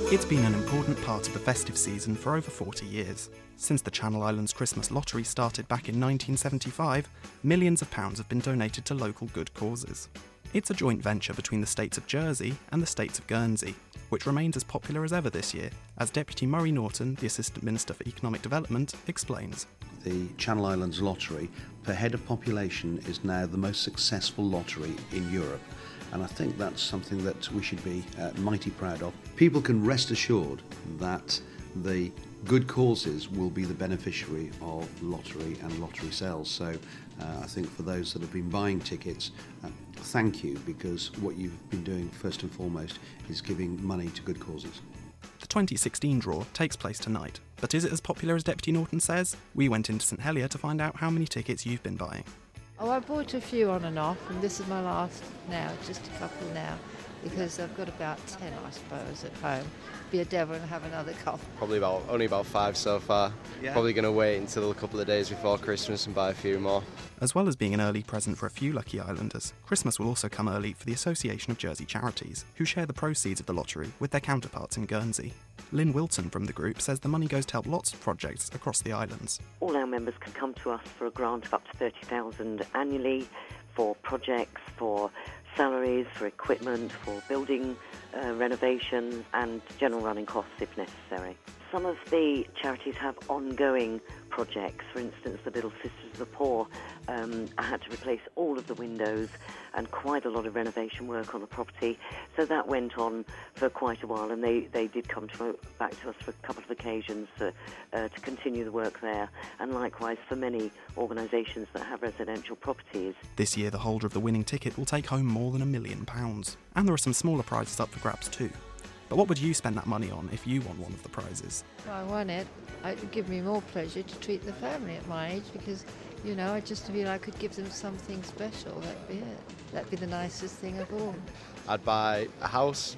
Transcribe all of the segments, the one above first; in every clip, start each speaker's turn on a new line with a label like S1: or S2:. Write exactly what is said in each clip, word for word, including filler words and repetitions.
S1: It's been an important part of the festive season for over forty years. Since the Channel Islands Christmas Lottery started back in nineteen seventy-five, millions of pounds have been donated to local good causes. It's a joint venture between the states of Jersey and the states of Guernsey, which remains as popular as ever this year, as Deputy Murray Norton, the Assistant Minister for Economic Development, explains.
S2: The Channel Islands Lottery, per head of population, is now the most successful lottery in Europe. And I think that's something that we should be uh, mighty proud of. People can rest assured that the good causes will be the beneficiary of lottery and lottery sales. So uh, I think for those that have been buying tickets, uh, thank you, because what you've been doing first and foremost is giving money to good causes.
S1: The twenty sixteen draw takes place tonight, but is it as popular as Deputy Norton says? We went into St Helier to find out how many tickets you've been buying.
S3: Oh, I bought a few on and off, and this is my last now, just a couple now, because I've got about ten, I suppose, at home. Be a devil and have another couple.
S4: Probably about only about five so far. Yeah. Probably going to wait until a couple of days before Christmas and buy a few more.
S1: As well as being an early present for a few lucky islanders, Christmas will also come early for the Association of Jersey Charities, who share the proceeds of the lottery with their counterparts in Guernsey. Lynn Wilton from the group says the money goes to help lots of projects across the islands.
S5: All our members can come to us for a grant of up to thirty thousand dollars annually for projects, for salaries, for equipment, for building uh, renovations and general running costs if necessary. Some of the charities have ongoing projects. For instance, the Little Sisters of the Poor um, had to replace all of the windows and quite a lot of renovation work on the property. So that went on for quite a while, and they, they did come to, back to us for a couple of occasions uh, uh, to continue the work there, and likewise for many organisations that have residential properties.
S1: This year, the holder of the winning ticket will take home more than a million pounds. And there are some smaller prizes up for grabs too. But what would you spend that money on if you won one of the prizes?
S3: If I won it, it would give me more pleasure to treat the family at my age, because, you know, I just feel I could give them something special. That'd be it. That'd be the nicest thing of all.
S4: I'd buy a house,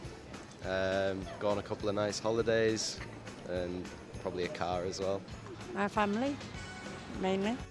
S4: um, go on a couple of nice holidays, and probably a car as well.
S6: My family, mainly.